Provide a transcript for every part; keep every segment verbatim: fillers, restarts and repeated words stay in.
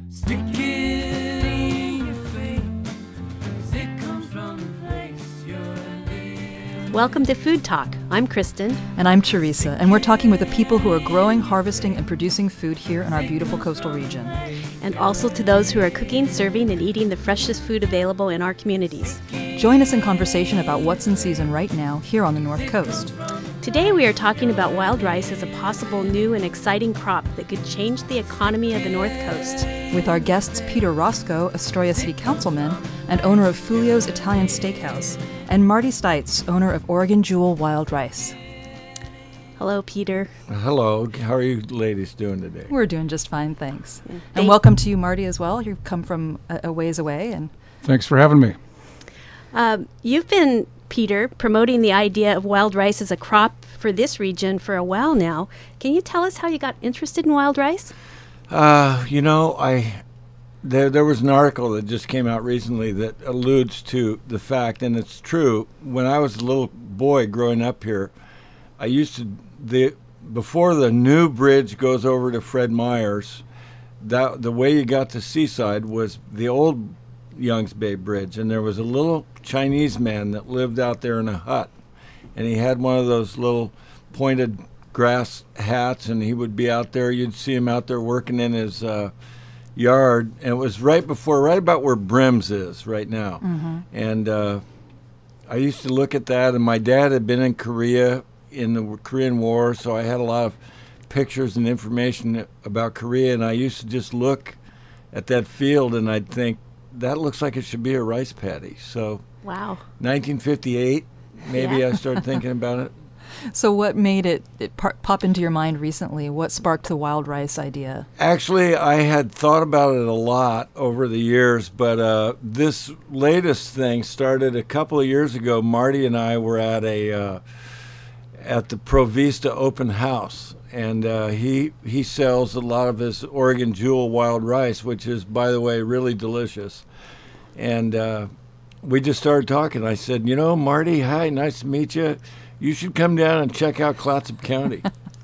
Stick it in your face. It comes from the place you're living. Welcome to Food Talk. I'm Kristen. And I'm Teresa, and we're talking with the people who are growing, harvesting, and producing food here in our beautiful coastal region. And also to those who are cooking, serving, and eating the freshest food available in our communities. Join us in conversation about what's in season right now here on the North Coast. Today we are talking about wild rice as a possible new and exciting crop that could change the economy of the North Coast. With our guests Peter Roscoe, Astoria City Councilman and owner of Fulio's Italian Steakhouse, and Marty Stites, owner of Oregon Jewel Wild Rice. Hello, Peter. Hello. How are you ladies doing today? We're doing just fine, thanks. Yeah. And Thank- welcome to you, Marty, as well. You've come from a, a ways away. And Thanks for having me. Um, you've been, Peter, promoting the idea of wild rice as a crop for this region for a while now. Can you tell us how you got interested in wild rice? Uh, you know, I there there was an article that just came out recently that alludes to the fact, and it's true. When I was a little boy growing up here, I used to the before the new bridge goes over to Fred Meyer's, that the way you got to Seaside was the old Youngs Bay Bridge, and there was a little Chinese man that lived out there in a hut, and he had one of those little pointed grass hats, and he would be out there. You'd see him out there working in his uh, yard, and it was right before, right about where Brims is right now. mm-hmm. And uh, I used to look at that, and my dad had been in Korea in the Korean War, so I had a lot of pictures and information about Korea, and I used to just look at that field, and I'd think, that looks like it should be a rice paddy. So Wow. nineteen fifty-eight, maybe Yeah. I started thinking about it. so what made it, it par- pop into your mind recently? What sparked the wild rice idea? Actually, I had thought about it a lot over the years, but uh, this latest thing started a couple of years ago. Marty and I were at a uh, at the Provista open house, and uh, he he sells a lot of his Oregon Jewel wild rice, which is, by the way, really delicious. And uh, we just started talking. I said, you know, Marty, hi, nice to meet you. You should come down and check out Clatsop County.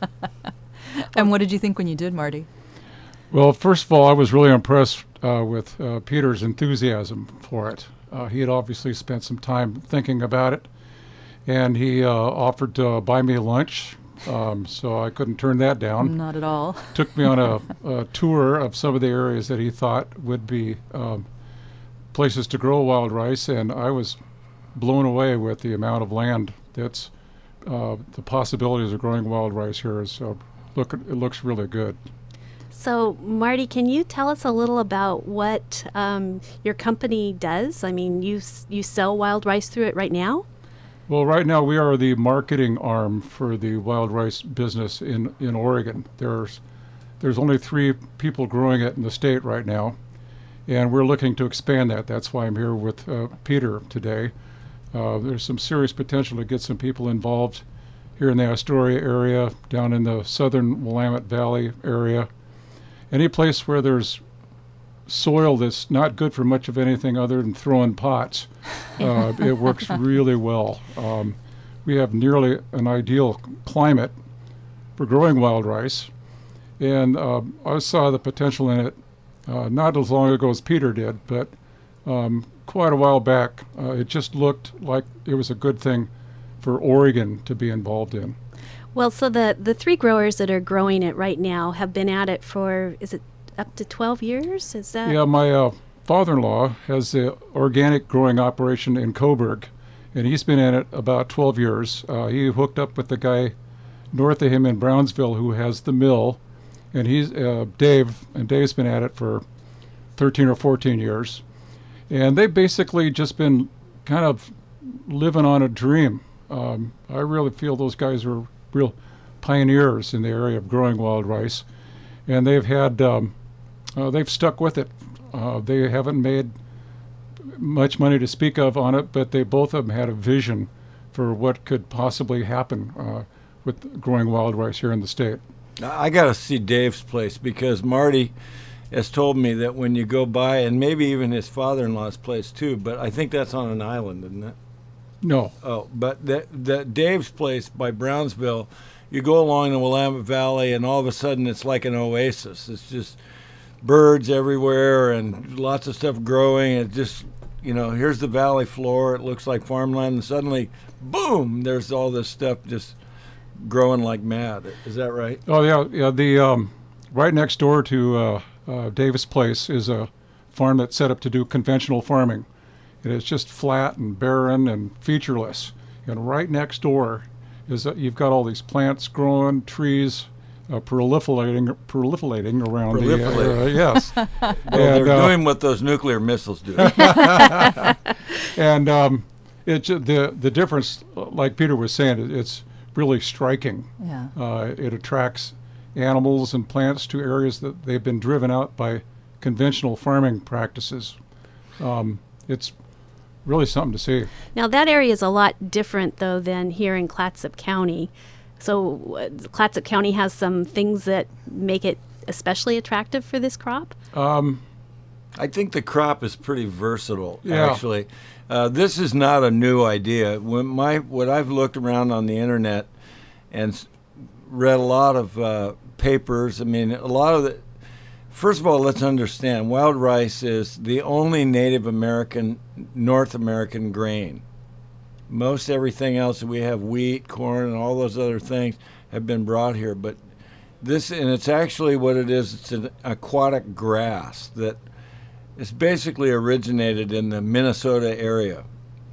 And what did you think when you did, Marty? Well, first of all, I was really impressed uh, with uh, Peter's enthusiasm for it. Uh, he had obviously spent some time thinking about it, and he uh, offered to buy me lunch, um, so I couldn't turn that down. Not at all. Took me on a, a tour of some of the areas that he thought would be um, places to grow wild rice, and I was blown away with the amount of land that's uh, the possibilities of growing wild rice here. Is uh, look, it looks really good. So, Marty, can you tell us a little about what um, your company does? I mean, you s- you sell wild rice through it right now? Well, right now we are the marketing arm for the wild rice business in, in Oregon. There's there's only three people growing it in the state right now, and we're looking to expand that. That's why I'm here with uh, Peter today. Uh, there's some serious potential to get some people involved here in the Astoria area, down in the southern Willamette Valley area. Any place where there's soil that's not good for much of anything other than throwing pots, uh, it works really well. Um, we have nearly an ideal climate for growing wild rice, and uh, I saw the potential in it uh, not as long ago as Peter did, but um, quite a while back. Uh, it just looked like it was a good thing for Oregon to be involved in. Well, so the, the three growers that are growing it right now have been at it for, is it up to twelve years? Is that? Yeah, my uh, father-in-law has the organic growing operation in Coburg, and he's been in it about twelve years. Uh, he hooked up with the guy north of him in Brownsville who has the mill, and he's uh, Dave, and Dave's been at it for thirteen or fourteen years. And they've basically just been kind of living on a dream. Um, I really feel those guys are real pioneers in the area of growing wild rice, and they've had um, uh, they've stuck with it. Uh, they haven't made much money to speak of on it, but they both of them had a vision for what could possibly happen uh, with growing wild rice here in the state. I got to see Dave's place, because Marty has told me that when you go by, and maybe even his father-in-law's place too, but I think that's on an island, isn't it? No. Oh, but that that Dave's place by Brownsville, you go along the Willamette Valley, and all of a sudden it's like an oasis. It's just birds everywhere and lots of stuff growing. It just, you know, here's the valley floor. It looks like farmland, and suddenly, boom, there's all this stuff just growing like mad. Is that right? Oh yeah, yeah. The um, right next door to uh, uh, Davis Place is a farm that's set up to do conventional farming. And it's just flat and barren and featureless. And right next door is that you've got all these plants growing, trees uh, proliferating, proliferating around Proliferate. the uh, yes. Well, And, they're uh, doing what those nuclear missiles do. And um, it ju- the the difference, uh, like Peter was saying, it, it's really striking. Yeah. Uh, it attracts animals and plants to areas that they've been driven out by conventional farming practices. Um, it's really something to see. Now, that area is a lot different, though, than here in Clatsop County. So uh, Clatsop County has some things that make it especially attractive for this crop? Um, I think the crop is pretty versatile, Yeah. actually. Uh, this is not a new idea. When my What I've looked around on the internet and s- read a lot of uh, papers, I mean, a lot of the... First of all, let's understand, wild rice is the only Native American, North American grain. Most everything else, we have wheat, corn, and all those other things have been brought here. But this, and it's actually what it is, it's an aquatic grass that is basically originated in the Minnesota area.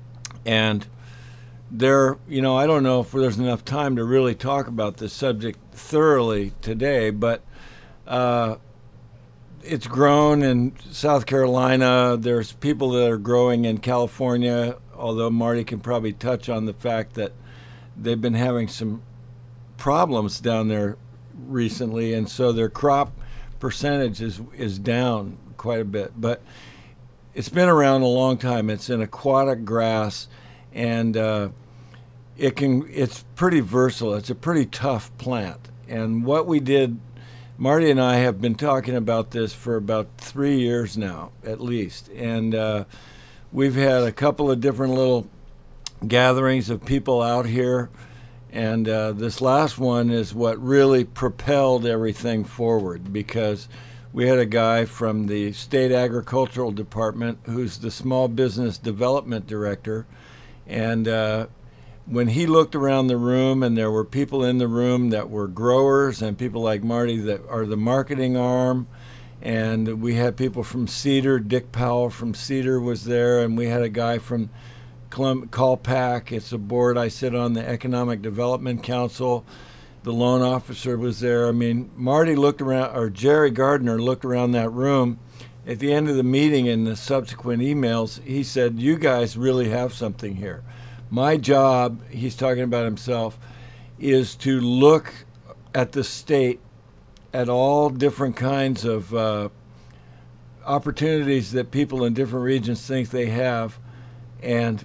And there, you know, I don't know if there's enough time to really talk about this subject thoroughly today, but uh, it's grown in South Carolina. There's people that are growing in California, although Marty can probably touch on the fact that they've been having some problems down there recently, and so their crop percentage is, is down quite a bit. But it's been around a long time. It's an aquatic grass, and uh, it can it's pretty versatile. It's a pretty tough plant. And what we did, Marty and I have been talking about this for about three years now, at least. And uh, we've had a couple of different little gatherings of people out here. And uh, this last one is what really propelled everything forward, because we had a guy from the State Agricultural Department who's the Small Business Development Director. And uh, when he looked around the room, and there were people in the room that were growers and people like Marty that are the marketing arm, and we had people from Cedar, Dick Powell from Cedar was there, and we had a guy from Colum- Colpac. It's a board I sit on, the Economic Development Council. The loan officer was there. I mean, Marty looked around, or Jerry Gardner looked around that room. At the end of the meeting and the subsequent emails, he said, "You guys really have something here. My job," he's talking about himself, "is to look at the state, at all different kinds of uh, opportunities that people in different regions think they have," and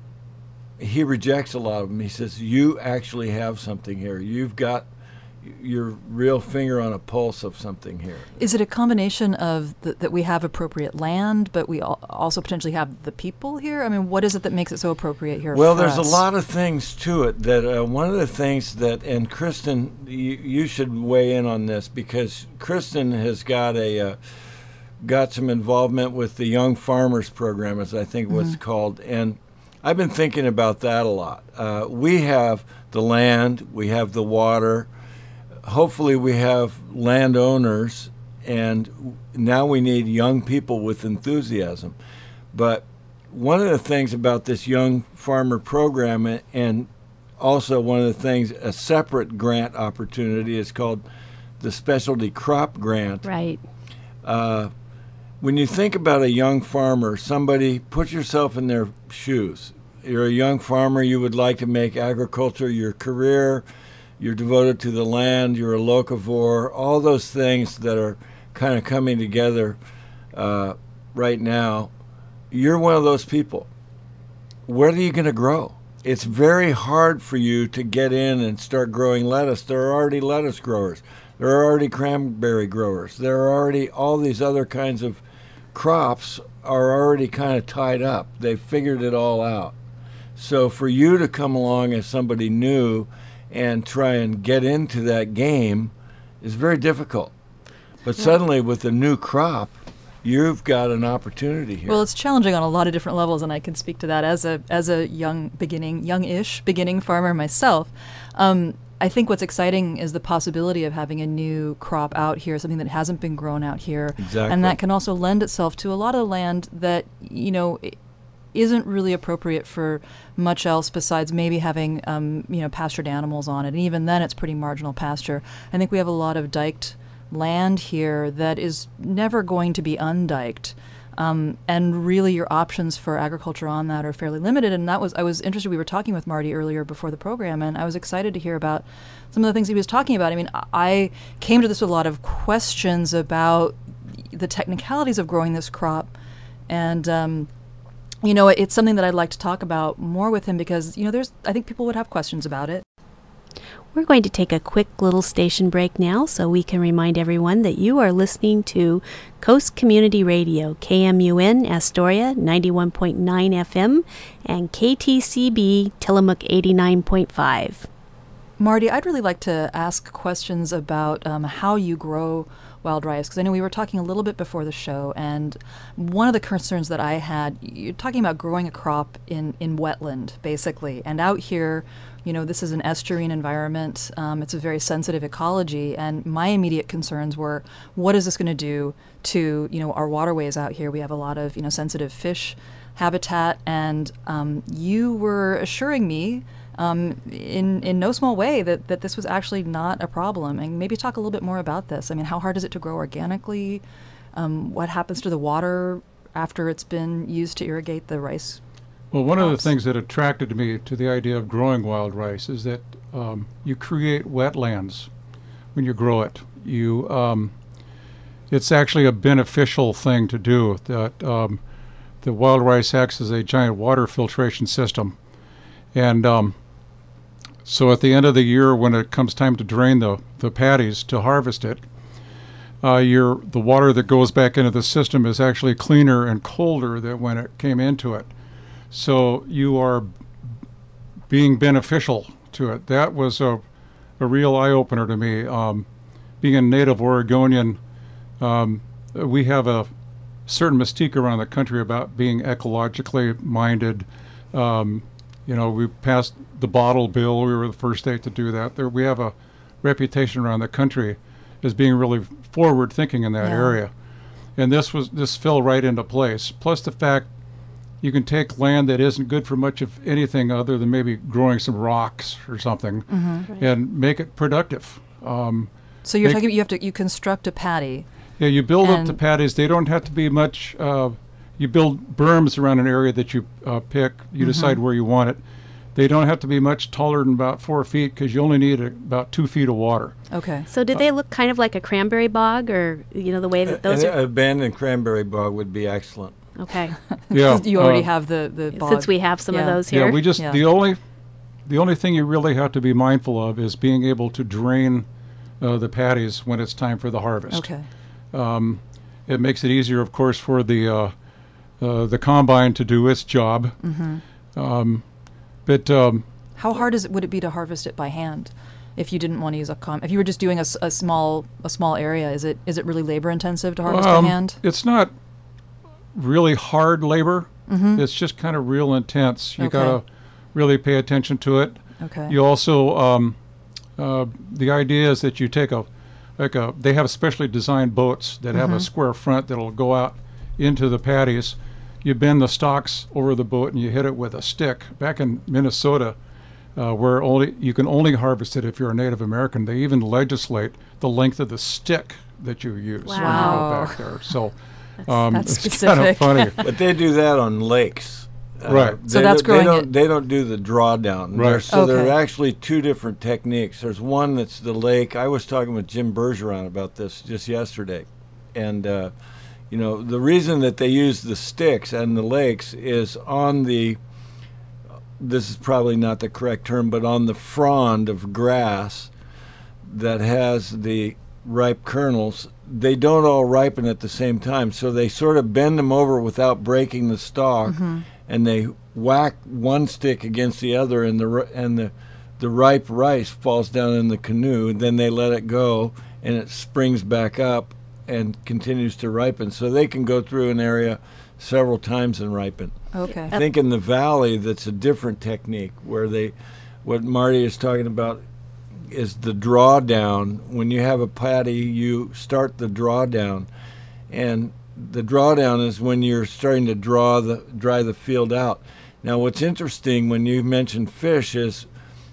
he rejects a lot of them. He says, "You actually have something here. You've got your real finger on a pulse of something here." Is it a combination of th- that we have appropriate land, but we al- also potentially have the people here? I mean, what is it that makes it so appropriate here? Well, for there's us? a lot of things to it. That uh, one of the things that, and Kristen, you, you should weigh in on this, because Kristen has got a uh, got some involvement with the Young Farmers Program, as I think what's called, and I've been thinking about that a lot. Uh, we have the land, we have the water. Hopefully, we have landowners, and now we need young people with enthusiasm. But one of the things about this Young Farmer Program, and also one of the things, a separate grant opportunity, is called the Specialty Crop Grant. Right. Uh, when you think about a young farmer, somebody, put yourself in their shoes. You're a young farmer, you would like to make agriculture your career, you're devoted to the land, you're a locavore, all those things that are kind of coming together uh, right now. You're one of those people. Where are you going to grow? It's very hard for you to get in and start growing lettuce. There are already lettuce growers. There are already cranberry growers. There are already all these other kinds of crops are already kind of tied up. They've figured it all out. So for you to come along as somebody new and try and get into that game is very difficult. But suddenly, with the new crop, you've got an opportunity here. Well, it's challenging on a lot of different levels, and I can speak to that as a as a young beginning, young-ish beginning farmer myself. Um, I think what's exciting is the possibility of having a new crop out here, something that hasn't been grown out here, Exactly. and that can also lend itself to a lot of land that you know i- isn't really appropriate for much else besides maybe having um, you know pastured animals on it, and even then, it's pretty marginal pasture. I think we have a lot of diked land here that is never going to be undiked. Um, and really your options for agriculture on that are fairly limited. And that was, I was interested, we were talking with Marty earlier before the program, and I was excited to hear about some of the things he was talking about. I mean, I- I came to this with a lot of questions about the technicalities of growing this crop. And, um, you know, it's something that I'd like to talk about more with him because, you know, there's, I think people would have questions about it. We're going to take a quick little station break now so we can remind everyone that you are listening to Coast Community Radio, K M U N Astoria ninety-one point nine F M and K T C B Tillamook eighty-nine point five. Marty, I'd really like to ask questions about um, how you grow wild rice, because I know we were talking a little bit before the show, and one of the concerns that I had, you're talking about growing a crop in, in wetland, basically, and out here, you know, this is an estuarine environment, um, it's a very sensitive ecology, and my immediate concerns were, what is this going to do to, you know, our waterways out here? We have a lot of, you know, sensitive fish habitat, and um, you were assuring me Um, in in no small way that, that this was actually not a problem. And maybe talk a little bit more about this. I mean, how hard is it to grow organically? Um, what happens to the water after it's been used to irrigate the rice? Well, one of the crops? things that attracted me to the idea of growing wild rice is that um, you create wetlands when you grow it. You, um, it's actually a beneficial thing to do. That um, the wild rice acts as a giant water filtration system, and um, so at the end of the year, when it comes time to drain the, the paddies to harvest it, uh, your the water that goes back into the system is actually cleaner and colder than when it came into it. So you are being beneficial to it. That was a, a real eye-opener to me. Um, being a native Oregonian, um, we have a certain mystique around the country about being ecologically minded. Um, You know, we passed the bottle bill. We were the first state to do that. There, we have a reputation around the country as being really forward-thinking in that Yeah. area, and this was this fell right into place. Plus the fact you can take land that isn't good for much of anything other than maybe growing some rocks or something, and make it productive. Um, So you're Make- talking, you have to, you construct a paddy. yeah, you build up the And- paddies. They don't have to be much. Uh, you build berms around an area that you uh, pick. You decide where you want it. They don't have to be much taller than about four feet because you only need a, about two feet of water. Okay. So did they look kind of like a cranberry bog, or, you know, the way that those An are? abandoned cranberry bog would be excellent. Okay. Yeah, You already uh, have the, the bog. Since we have some of Yeah. those here. Yeah, we just Yeah. the only the only thing you really have to be mindful of is being able to drain uh, the paddies when it's time for the harvest. Okay. Um, it makes it easier, of course, for the uh, uh, the combine to do its job. Mm-hmm. Um, but um, How hard is it, would it be to harvest it by hand if you didn't want to use a com? If you were just doing a, s- a small a small area, is it is it really labor intensive to harvest um, by hand? it's not really hard labor. Mm-hmm. It's just kind of real intense. You Okay. gotta really pay attention to it. Okay. You also, um, uh, the idea is that you take a, like a, they have specially designed boats that have a square front that'll go out into the paddies. You bend the stalks over the boat and you hit it with a stick. Back in Minnesota, uh, where only you can only harvest it if you're a Native American, they even legislate the length of the stick that you use when you Wow. go back there. So um, that's it's kind of specific. funny. But they do that on lakes. Right. So they that's don't- growing they don't, it- They don't do the drawdown. Right. There's- So there Okay. are actually two different techniques. There's one that's the lake. I was talking with Jim Bergeron about this just yesterday. And, uh, you know, the reason that they use the sticks and the lakes is on the, this is probably not the correct term, but on the frond of grass that has the ripe kernels, they don't all ripen at the same time. So they sort of bend them over without breaking the stalk, and they whack one stick against the other, and the ri- and the the ripe rice falls down in the canoe. And then they let it go, and it springs back up and continues to ripen. So they can go through an area several times and ripen. Okay. I think in the valley, that's a different technique where they, what Marty is talking about is the drawdown. When you have a patty, you start the drawdown, and the drawdown is when you're starting to draw the dry the field out. Now, what's interesting when you mentioned fish is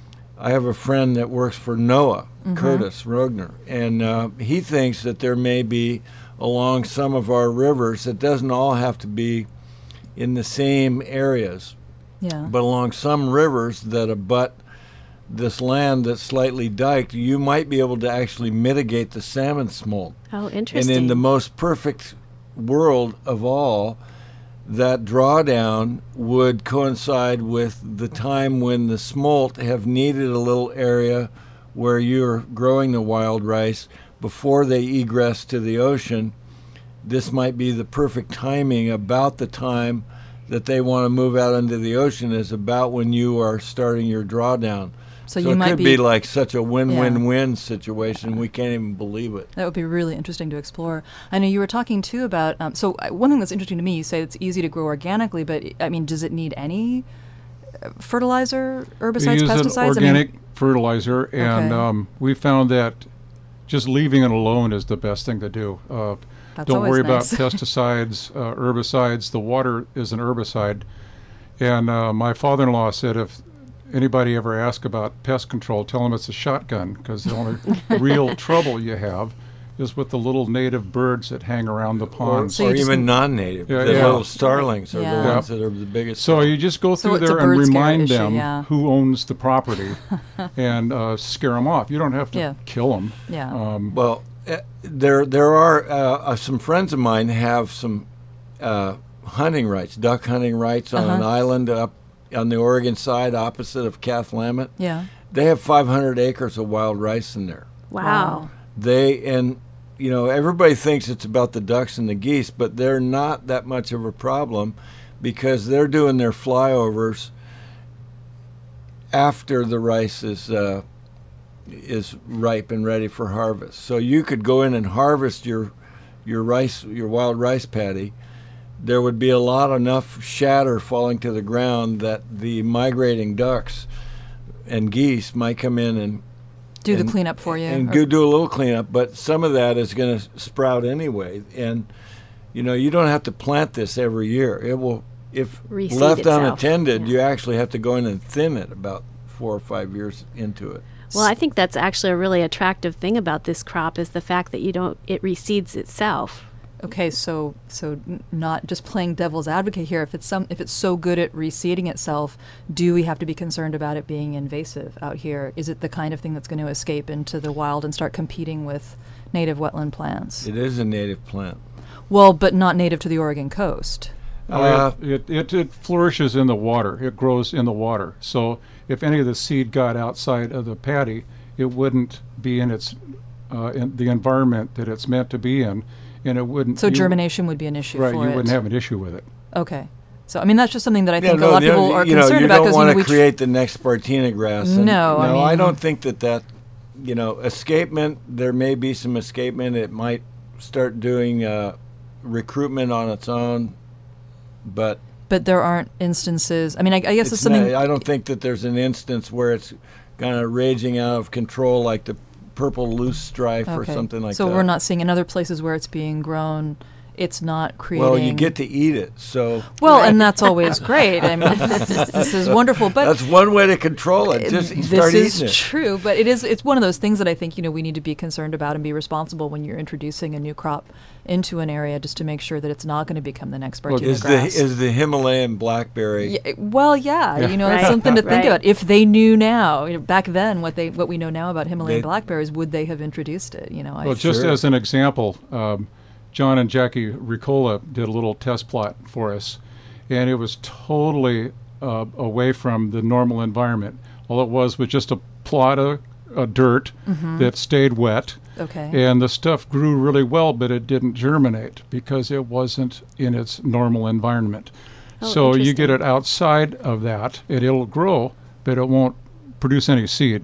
I have a friend that works for NOAA, mm-hmm. Curtis Rogner, and uh, he thinks that there may be along some of our rivers, it doesn't all have to be in the same areas, yeah. but along some rivers that abut this land that's slightly diked, you might be able to actually mitigate the salmon smolt. Oh, interesting. And in the most perfect world of all, that drawdown would coincide with the time when the smolt have needed a little area where you're growing the wild rice before they egress to the ocean. This might be the perfect timing. About the time that they want to move out into the ocean is about when you are starting your drawdown. So, So you it might could be, be like such a win-win-win Yeah. situation. We can't even believe it. That would be really interesting to explore. I know you were talking too about. Um, so uh, one thing that's interesting to me, you say it's easy to grow organically, but I mean, does it need any uh, fertilizer, herbicides, We use pesticides? an I organic mean, fertilizer, and Okay. um, we found that just leaving it alone is the best thing to do. Uh, That's don't always worry nice. about pesticides, uh, herbicides. The water is an herbicide. And uh, my father-in-law said if anybody ever asks about pest control, tell them it's a shotgun, because the only real trouble you have is with the little native birds that hang around the Or, ponds. So you or just- even non-native. Yeah, the yeah. little starlings are Yeah. the Yeah. ones that are the biggest. So you just go So through it's a there and bird scare remind issue, them yeah. who owns the property and uh, scare them off. You don't have to Yeah. kill them. Yeah. Um, Well, uh, there there are uh, uh, some friends of mine have some uh, hunting rights, duck hunting rights on an Uh-huh. island up on the Oregon side opposite of Cathlamet. yeah. They have five hundred acres of wild rice in there. Wow. They and you know everybody thinks it's about the ducks and the geese, but they're not that much of a problem because they're doing their flyovers after the rice is uh, is ripe and ready for harvest. So you could go in and harvest your your rice, your wild rice paddy. There would be a lot enough shatter falling to the ground that the migrating ducks and geese might come in and Do and- the cleanup for you. and or- go do a little cleanup. But some of that is going to sprout anyway, and you know you don't have to plant this every year. It will, if Reseed left itself. unattended, Yeah. you actually have to go in and thin it about four or five years into it. Well, I think that's actually a really attractive thing about this crop is the fact that you don't it reseeds itself. Okay, so so n- not just playing devil's advocate here. If it's some, if it's so good at reseeding itself, do we have to be concerned about it being invasive out here? Is it the kind of thing that's going to escape into the wild and start competing with native wetland plants? It is a native plant. Well, but not native to the Oregon coast. Oh, Uh, yeah. it, it, it flourishes in the water. It grows in the water. So if any of the seed got outside of the paddy, it wouldn't be in its uh, in the environment that it's meant to be in, and it wouldn't. So you- germination would be an issue right? for You it. wouldn't have an issue with it. Okay. So I mean that's just something that I Yeah, think no, a lot the of people other- are you know, concerned you about don't because want you know, to we tr- create the next Spartina grass. and- No, I no, I mean- don't think that that, you know, escapement. There may be some escapement. It might start doing uh, recruitment on its own, but but there aren't instances. I mean, I, I guess it's, it's something. not, I don't think that there's an instance where it's kind of raging out of control like the purple loose strife or Okay. something like so that. we're not seeing in other places where it's being grown. It's not creating. Well, you get to eat it, so Well, and that's always great. I mean, this is wonderful. But that's one way to control it. Just this start is eating it. true. But it is. It's one of those things that I think you know we need to be concerned about and be responsible when you're introducing a new crop into an area, just to make sure that it's not going to become the next Well, Spartina Is the grass. is the Himalayan blackberry? Yeah, well, yeah, Yeah. you know, Right, it's something to think right. about. If they knew now, you know, back then, what they what we know now about Himalayan They- blackberries, would they have introduced it? You know, I, Well, just Sure. as an example, um, John and Jackie Ricola did a little test plot for us, and it was totally uh, away from the normal environment. All it was was just a plot of uh, dirt that stayed wet, okay. and the stuff grew really well, but it didn't germinate because it wasn't in its normal environment. Oh, so you get interesting. it outside of that, and it'll grow, but it won't produce any seed.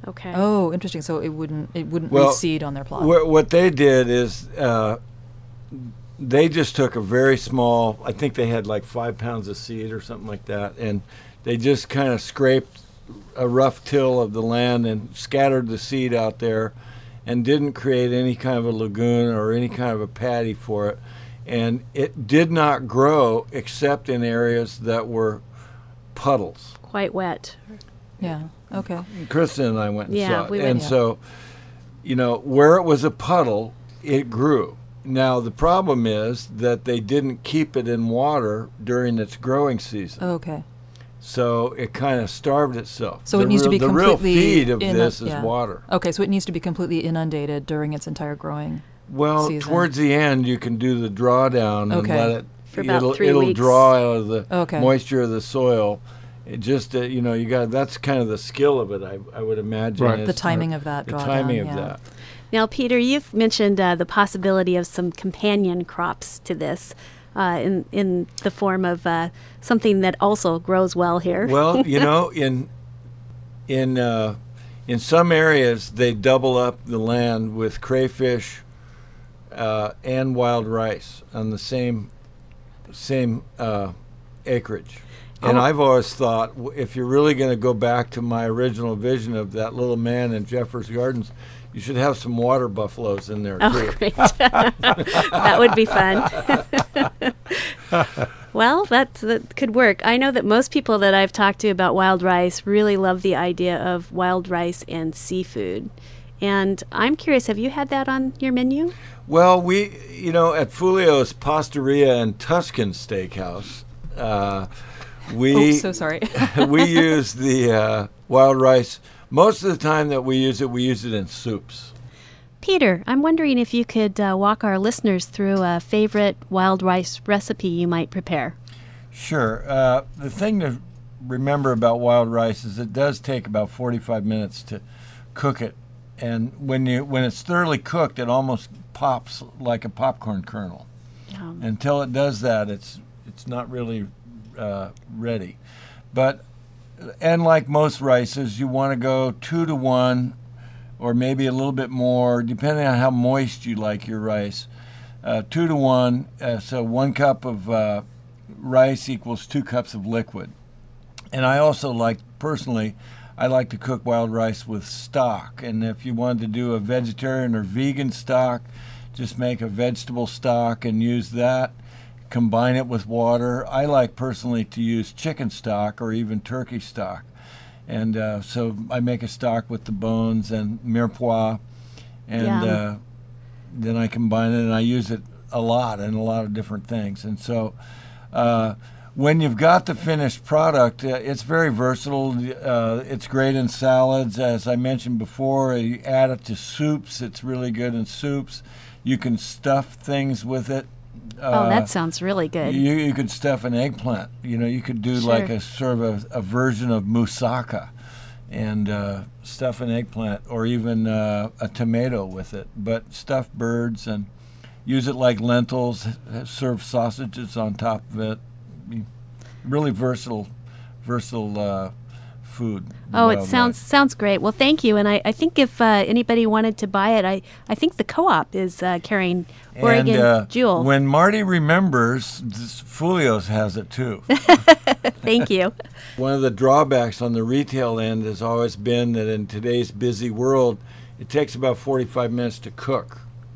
Okay. Oh, interesting. So it wouldn't it wouldn't Well, reseed on their plot. What, what they did is uh, they just took a very small, I think they had like five pounds of seed or something like that, and they just kind of scraped a rough till of the land and scattered the seed out there and didn't create any kind of a lagoon or any kind of a paddy for it. And it did not grow except in areas that were puddles. Quite wet. Yeah. Okay. Kristen and I went and Yeah, saw it. we and went. Yeah. so, you know, where it was a puddle, it grew. Now, the problem is that they didn't keep it in water during its growing season. Okay. So it kind of starved itself. So the it needs to real, be The real completely feed of in- this is yeah. water. Okay. So it needs to be completely inundated during its entire growing. Well, season. towards the end, you can do the drawdown Okay. and let it. For about it'll three it'll weeks. draw out of the Okay. moisture of the soil. It just uh, you know you got that's kind of the skill of it. I I would imagine. Right. is The timing of that The drawdown, timing of yeah. that. Now, Peter, you've mentioned uh, the possibility of some companion crops to this uh, in, in the form of uh, something that also grows well here. Well, you know, in in uh, in some areas they double up the land with crayfish uh, and wild rice on the same same uh, acreage. And Oh. I've always thought, w- if you're really going to go back to my original vision of that little man in Jeffers Gardens, you should have some water buffaloes in there Oh, too. great. That would be fun. Well, that, that could work. I know that most people that I've talked to about wild rice really love the idea of wild rice and seafood. And I'm curious, have you had that on your menu? Well, we, you know, at Fulio's Pastaria and Tuscan Steakhouse, uh, we Oh, so sorry. we use the uh, wild rice. Most of the time that we use it, we use it in soups. Peter, I'm wondering if you could uh, walk our listeners through a favorite wild rice recipe you might prepare. Sure. Uh, the thing to remember about wild rice is it does take about forty-five minutes to cook it, and when you when it's thoroughly cooked, it almost pops like a popcorn kernel. Um, Until it does that, it's it's not really uh, ready. But and like most rices, you want to go two to one, or maybe a little bit more, depending on how moist you like your rice. Uh, two to one, uh, so one cup of uh, rice equals two cups of liquid. And I also like, personally, I like to cook wild rice with stock. And if you wanted to do a vegetarian or vegan stock, just make a vegetable stock and use that. Combine it with water. I like personally to use chicken stock or even turkey stock. And uh, so I make a stock with the bones and mirepoix. And Yum. uh, then I combine it and I use it a lot in a lot of different things. And so uh, when you've got the finished product, uh, it's very versatile. Uh, it's great in salads. As I mentioned before, you add it to soups. It's really good in soups. You can stuff things with it. oh, that sounds really good. You, you could stuff an eggplant. You know, you could do Sure. like a sort of a, a version of moussaka and uh, stuff an eggplant or even uh, a tomato with it. But stuff birds and use it like lentils, serve sausages on top of it. Be really versatile, versatile uh, food. Oh, it wildlife. sounds sounds great. Well, thank you. And I, I think if uh, anybody wanted to buy it, I, I think the co-op is uh, carrying Oregon and, uh, Jewel. When Marty remembers, this Fulio's has it too. Thank you. One of the drawbacks on the retail end has always been that in today's busy world, it takes about forty-five minutes to cook.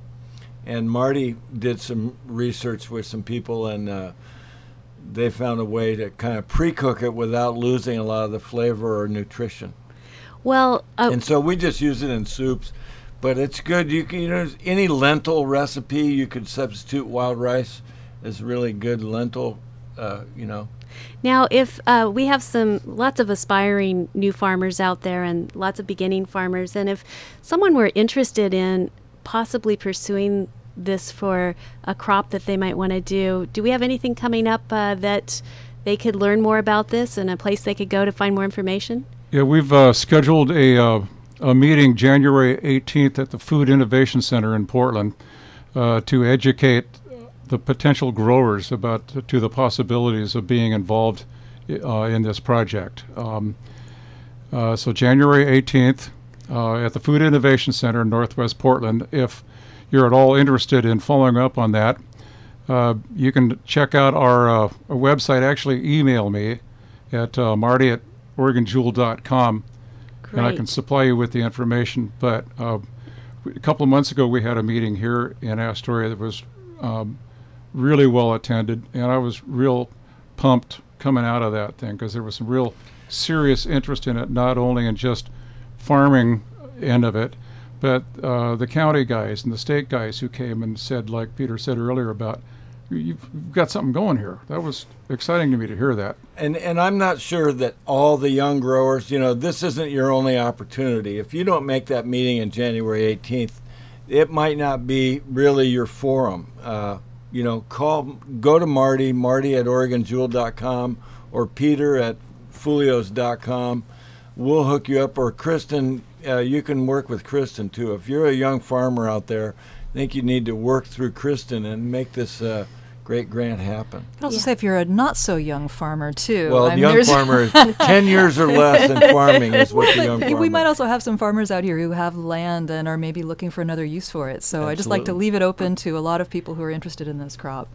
And Marty did some research with some people, and uh, they found a way to kind of pre-cook it without losing a lot of the flavor or nutrition. Well, uh, And so we just use it in soups, but it's good. You can, you know, any lentil recipe you could substitute wild rice is really good lentil. Uh, you know. now if uh, we have some lots of aspiring new farmers out there and lots of beginning farmers, and if someone were interested in possibly pursuing this for a crop that they might want to do, do we have anything coming up uh, that they could learn more about this and a place they could go to find more information? Yeah, we've uh, scheduled a, uh, a meeting January eighteenth at the Food Innovation Center in Portland uh, to educate the potential growers about to the possibilities of being involved uh, in this project. Um, uh, so January eighteenth, uh, at the Food Innovation Center in Northwest Portland. If you're at all interested in following up on that, uh, you can check out our, uh, our website. Actually, email me at uh, marty at oregon jewel dot com, and I can supply you with the information. But uh, a couple of months ago, we had a meeting here in Astoria that was um, really well attended, and I was real pumped coming out of that thing because there was some real serious interest in it, not only in just farming end of it, but uh, the county guys and the state guys who came and said, like Peter said earlier, about you've got something going here. That was exciting to me to hear that. And and I'm not sure that all the young growers, you know, this isn't your only opportunity. If you don't make that meeting on January eighteenth, it might not be really your forum. Uh, you know, call, go to Marty, Marty at oregon jewel dot com, or Peter at fulios dot com. We'll hook you up, or Kristen, uh, you can work with Kristen too. If you're a young farmer out there, I think you need to work through Kristen and make this uh, great grant happen. I'd also Yeah. say if you're a not so young farmer too. Well, I the mean, young there's- farmer is ten years or less in farming is what the young But farmer we might is. also have some farmers out here who have land and are maybe looking for another use for it. So I just like to Absolutely. leave it open to a lot of people who are interested in this crop.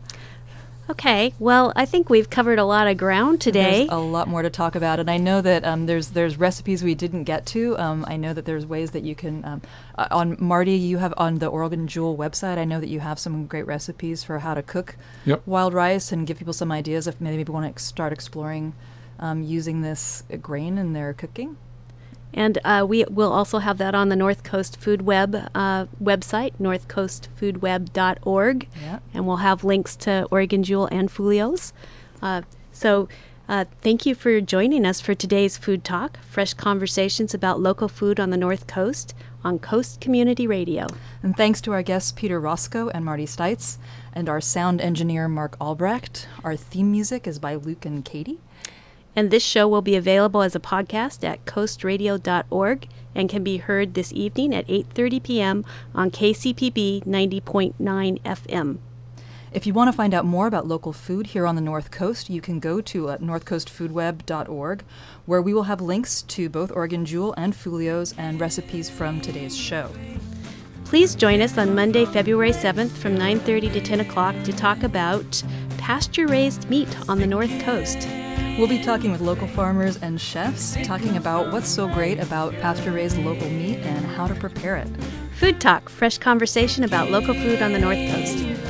Okay, well, I think we've covered a lot of ground today. There's a lot more to talk about, and I know that um, there's there's recipes we didn't get to. Um, I know that there's ways that you can um, uh, on Marty. You have on the Oregon Jewel website. I know that you have some great recipes for how to cook Yep. wild rice and give people some ideas if maybe people want to ex- start exploring um, using this uh, grain in their cooking. And uh, we will also have that on the North Coast Food Web uh, website, north coast food web dot org. Yeah. And we'll have links to Oregon Jewel and Fulios. Uh, so uh, thank you for joining us for today's Food Talk, fresh conversations about local food on the North Coast on Coast Community Radio. And thanks to our guests Peter Roscoe and Marty Stites, and our sound engineer Mark Albrecht. Our theme music is by Luke and Katie. And this show will be available as a podcast at coast radio dot org and can be heard this evening at eight thirty p.m. on K C P B ninety point nine F M. If you want to find out more about local food here on the North Coast, you can go to uh, north coast food web dot org, where we will have links to both Oregon Jewel and Fulios and recipes from today's show. Please join us on Monday, February seventh from nine thirty to ten o'clock to talk about pasture-raised meat on the North Coast. We'll be talking with local farmers and chefs, talking about what's so great about pasture-raised local meat and how to prepare it. Food Talk, fresh conversation about local food on the North Coast.